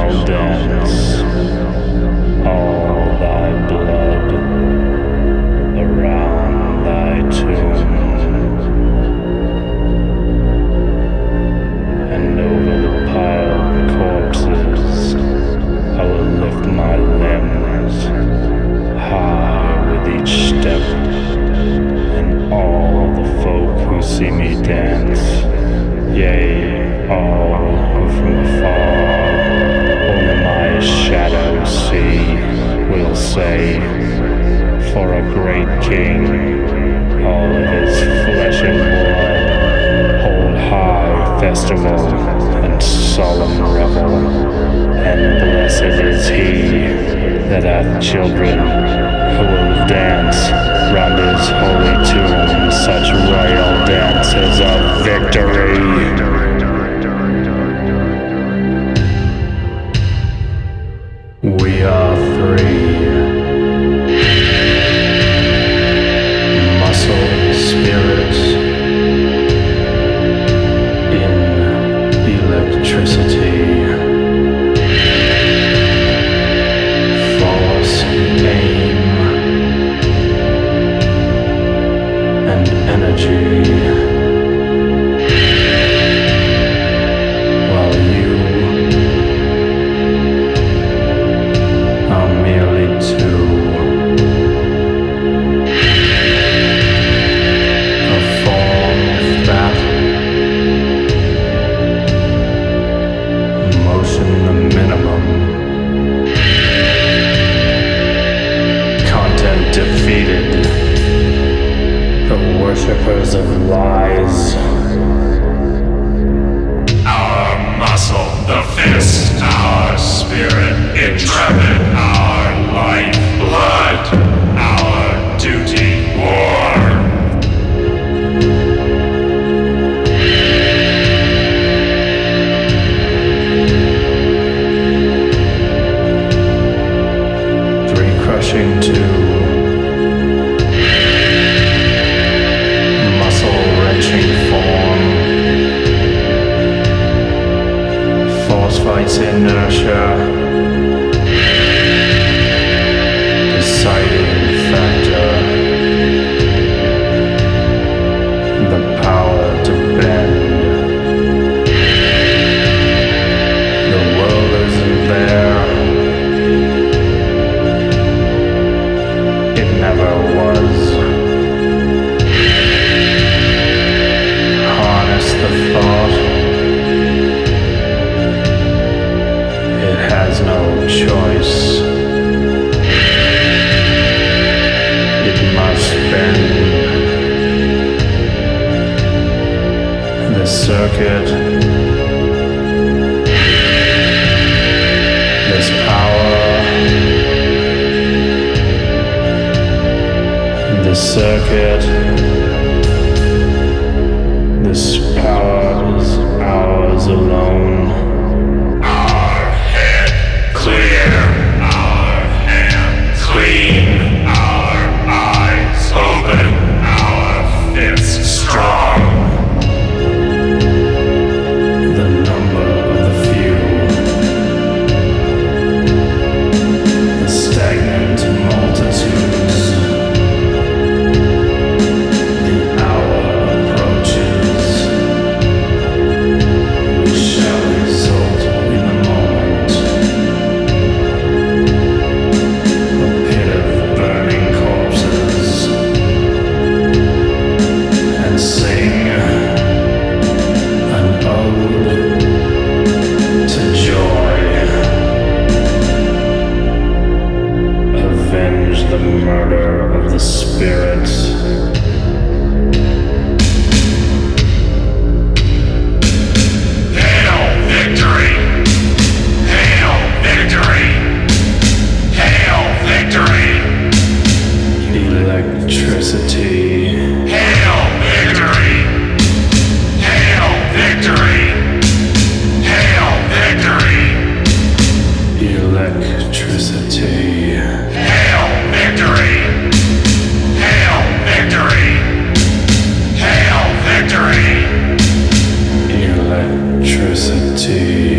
shall dance all thy blood around thy tomb, and over the piled corpses I will lift my limbs high with each step, and all the folk who see me dance, yea, all who from afar only my shadow see, will say, for a great king, all of his flesh and blood hold high festival and solemn revel, and blessed is he that hath children who will dance round his holy tomb such royal dances of victory. We are three, muscle spirits in electricity, force, aim, and energy, while you are merely two, a form of that, motion the minimum, content defeated, the worshippers of lies. Our muscle, the fist, our spirit, intrepid, our life, blood, our duty, war. Three crushing two, muscle-wrenching form, force fights inertia, deciding factor, the power to bend. The world isn't there, it never was. Harness the thought, it has no choice. It must bend. The circuit, this power, this circuit, this power is ours alone. Our head clear, our hands clean, our eyes open, our fists strong. The number of the few, the stagnant multitudes, the hour approaches, we shall result in the moment, a pit of burning corpses, and sing an ode to joy. Avenge the murder of the spirits. Hail victory! Hail victory! Hail victory! Electricity. Hail victory! Hail victory! Hail victory! Electricity. Hail victory! Hail victory! Hail victory! Electricity.